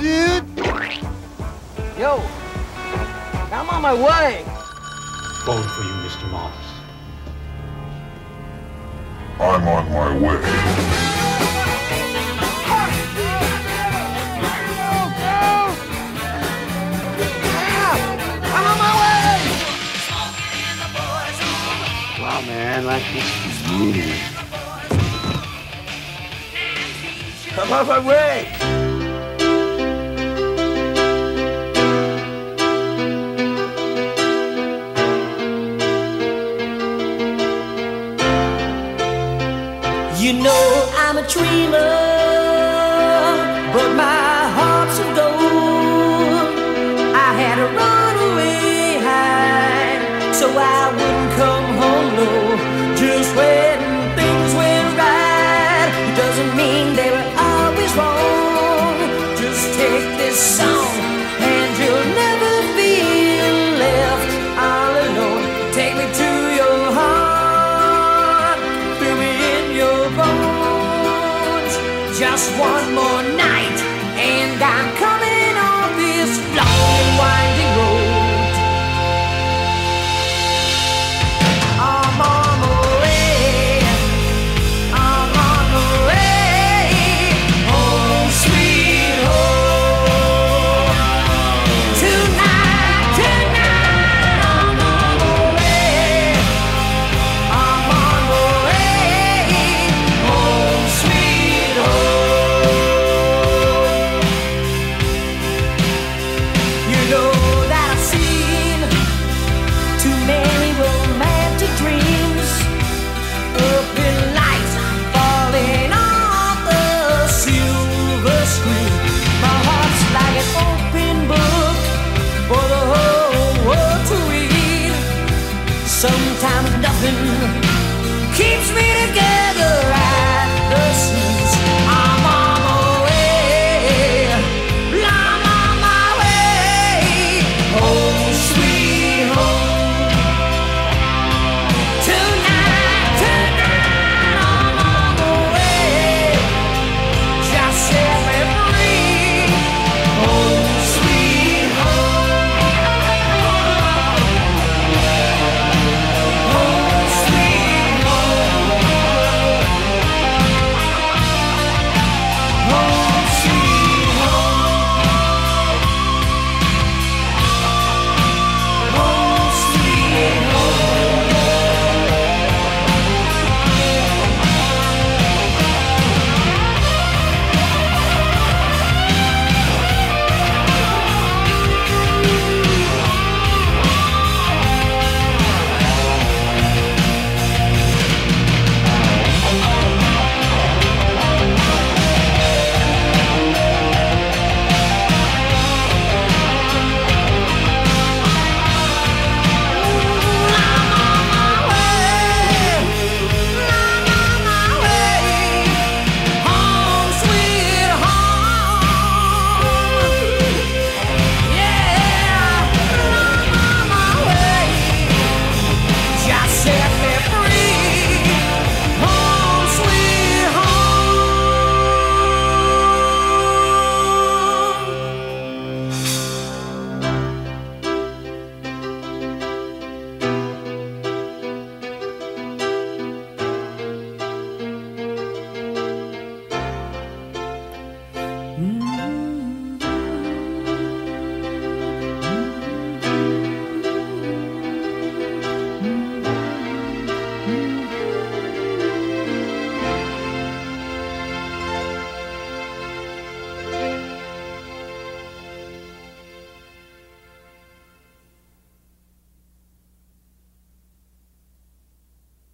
dude. Yo, I'm on my way. Phone for you, Mr. Moss. I'm on my way. I'm on my way. Wow, man, like this is really. I'm on my way. You know I'm a dreamer, but my heart's of gold. I had to run away high, so I wouldn't come home low. Just when things went right, it doesn't mean they were always wrong. Just take this song, and you'll never feel left all alone. Take me to your heart, fill me in your bones. Just one more night, and I'm